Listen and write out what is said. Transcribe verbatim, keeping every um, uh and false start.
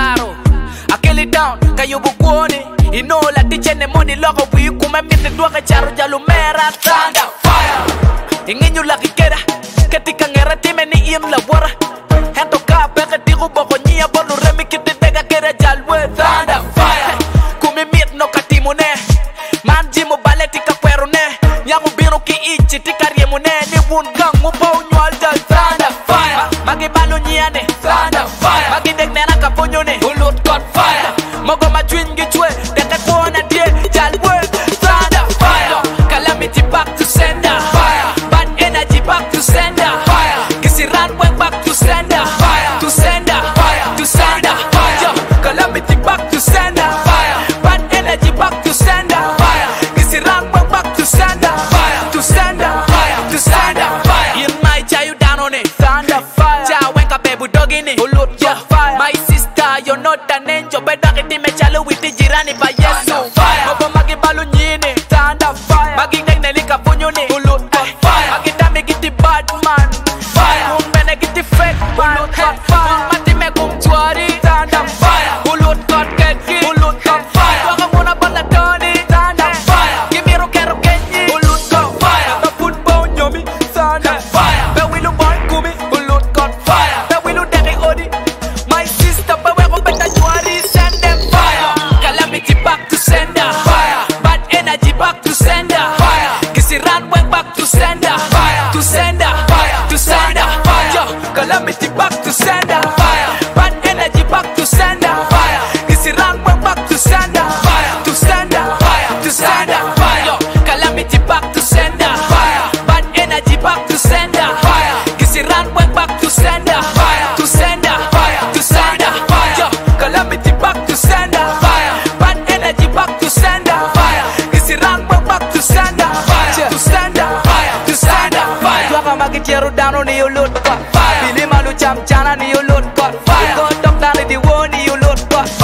claro. Akili down, kayo bukuoni. Inola tichene money logo wi kumemite duaka charo jalumera thunder fire. Inginyo laki kera, ketika ngera time ni iem la wara. Hento ka peke tigo boko nyia bolu remi kiti tega kera jalwe thunder fire. Kumimit no katimune, manji mo baleti ka kwero ne. Nyamu biro ki ichi tika riemu ne. Ni wun gang upo nywal jal thunder fire. Magi balu nyiane thunder fire. Magi dek nena kaponyo ne ulut got fire. Mogo ma twingi chwe, tete kuona die jalwe thunder fire. Calamity back to sender fire. Bad energy back to sender fire. Kisi run way back to sender fire. To sender fire. To sender fire. Yo, calamity back to sender fire. Bad energy back to sender fire. Kisi run way back to sender fire. To sender fire. To sender fire. In my child you down on it thunder fire. Cha wenka bebu dogin it ulut got fire. My sister you're not an angel, better get me chalo with the jirani by yesu fire. Mobo magi balu nyine thunder fire. Magi nek nelika punyo ne ulut got fire. Magi dami giti bad man fire. Umbene giti fake ulut got fire. Mati me kum tuari thunder fire. Ulut got keki ulut got fire. Waka muna bala doni thunder fire. Give roke roke nyi ulut got fire. The football nyomi thunder fire. Be wilu boy kumi ulut got fire. Be wilu degi odi my sister be we go beta juari send them fire. Calamity back to sender fire. Bad energy back to sender fire. Kisi run way back to sender fire. To sender fire. To sender fire. Yo, calamity back to sender fire. Bad energy back to sender fire. Kisi run way back to sender fire. To sender fire. To sender fire. Yo, calamity back to sender fire. Bad energy back to sender fire. Kisi run way back to sender fire. To sender fire. To sender fire. Yo, calamity back to sender fire. Bad energy back to sender fire. Kisi run way back to sender fire. To sender fire. To sender fire. Tuaka magichero dano ni ulut got fire. Bili malu cham chana ni ulut got fire. Go top down ni di wo ni ulut got